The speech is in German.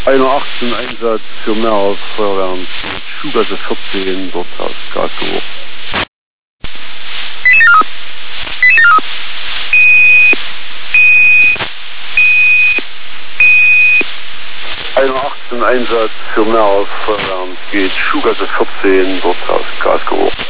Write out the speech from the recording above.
18 Einsatz für mehr als Feuerwehren, Schuhgasse 14, dort aus Karlsruhe. 18 Einsatz für mehr als Feuerwehren, geht Schuhgasse 14, dort aus Karlsruhe.